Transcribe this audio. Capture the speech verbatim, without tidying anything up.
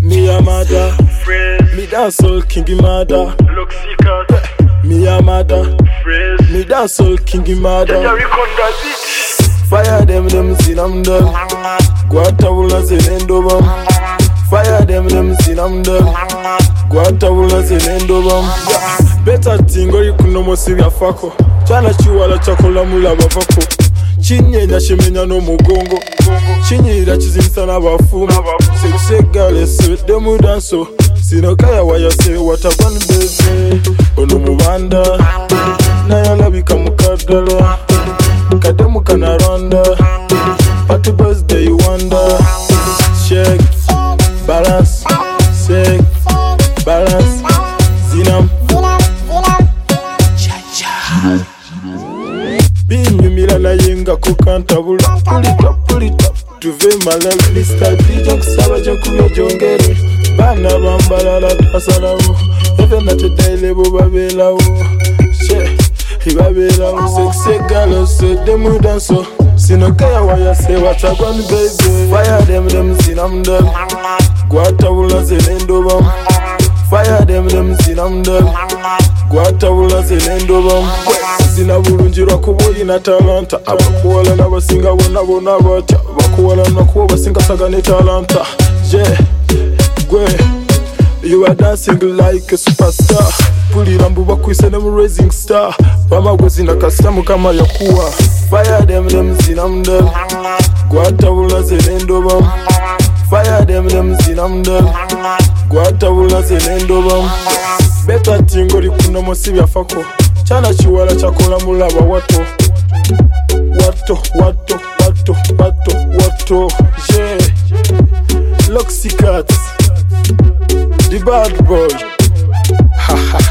Me a mother, me dance all kingy mother. Me a mother, me dance all kingy mother. Fire them, them sin I'm done. Guatabula zinendo bam. Fire them, them sin I'm done. Guatabula zinendo bam. Better thing or you kuno mosiga fako. Chana chiwala chakola mula bavako. Chinye nyashimenya no mugongo. Chinye ira chizinsana bafumu. Sexy girl so demu danso. Sino kaya waya se watagwan beze. Ono mubanda na yala bika mukadala. Kademu kana ronda. Party birthday you wonder. Shake, balance, shake, balance. Zinam, Binyu milana yenga kukantabula. Pull it up, pull it up. Tuve malal lista dijo kusaba jokuyo jongere. Bana bambala la tasalawo. Even na today lebo babelawo. She, ibabelawo. Sexy girl so demu danso. Sino kaya waya se watagwan baby. Fire them them sinam them. Guatabula zinendo bam. Fire them them sinam them. Guatabula zinendo bam. Zina bulunjirwa kuboyi na talanta. Abakuwala n'abasinga bona bona batya. Bakuwala nakuwa basinga saga ne talanta. Yeah, gwe, you are dancing like a superstar. Pulira mbu bakwise ne mu rising star. Bamagwe zina kastamu kama yakuwa. Fire them them sinam them. Guatabula zinendo bam. Fire them them sinam them. Guatabula zinendo bam. Better thing ori kuno mosibi afako. Chana chiwala chakola mulaba wato. Wato, wato, wato, wato, wato. Yeah. Loxy Cats, the bad boy. Ha ha.